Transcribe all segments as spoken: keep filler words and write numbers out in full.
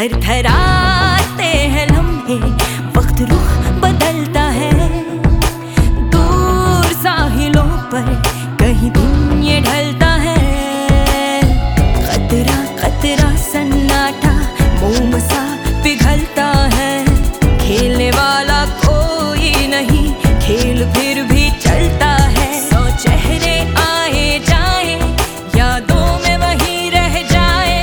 थर थराते हैं लम्हे, वक्त रुख बदलता है। दूर साहिलों पर कहीं दिन ये ढलता है। खतरा खतरा सन्नाटा मोम सा पिघलता है। खेलने वाला कोई नहीं, खेल फिर भी चलता है। सौ चेहरे आए जाए, यादों में वही रह जाए।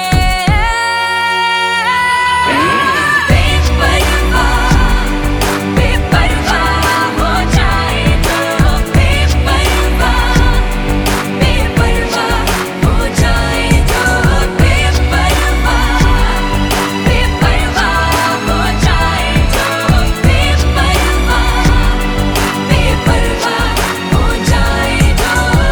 बेपरवाह बेपरवाह हो जाए तो, बेपरवाह बेपरवाह हो जाए तो, बेपरवाह बेपरवाह हो जाए तो, बेपरवाह बेपरवाह हो जाए तो।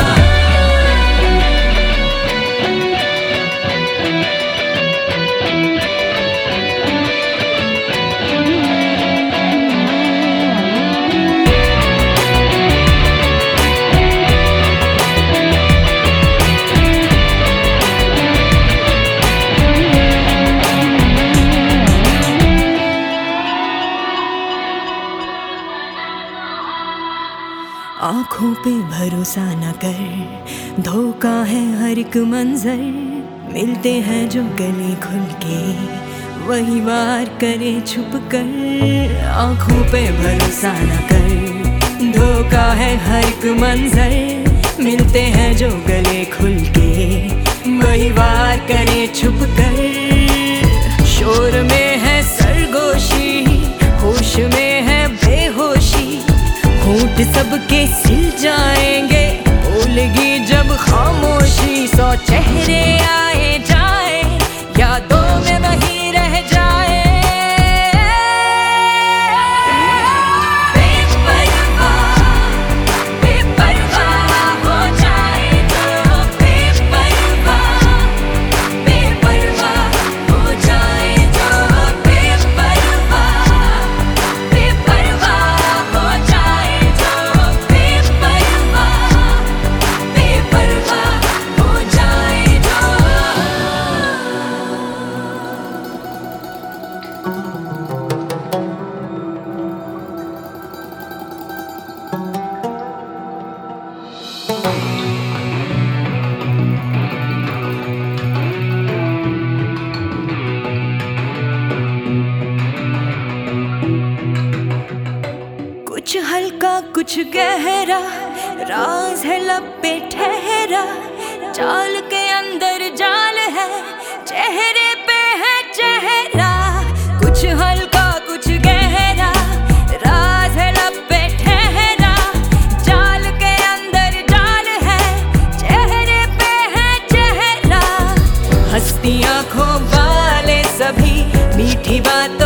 आँखों पे भरोसा न कर, धोखा है हर एक मंजर। मिलते हैं जो गले खुल के, वही वार करे छुप कर। आँखों पे भरोसा न कर, धोखा है हर एक मंजर। मिलते हैं जो गले खुल के, वही वार करे छुप कर। शोर में है सरगोशी, होश में है बेहोशी। होंठ सबके सिल जाएंगे, बोलेगी जब खामोशी। सौ चेहरे आए जाए, यादों में वही रह जाए। बेपरवाह बेपरवाह हो जाए तो, बेपरवाह बेपरवाह हो जाए तो, बेपरवाह बेपरवाह हो जाए तो, बेपरवाह बेपरवाह हो जाए तो। कुछ हल्का कुछ गहरा, राज है लब पे ठहरा। जाल के अंदर जाल है, चेहरे पे है चेहरा। कुछ हल्का कुछ गहरा, राज है लब पे ठहरा। जाल के अंदर जाल है, चेहरे पे है चेहरा। हंसती आंखों वाले सभी मीठी बातों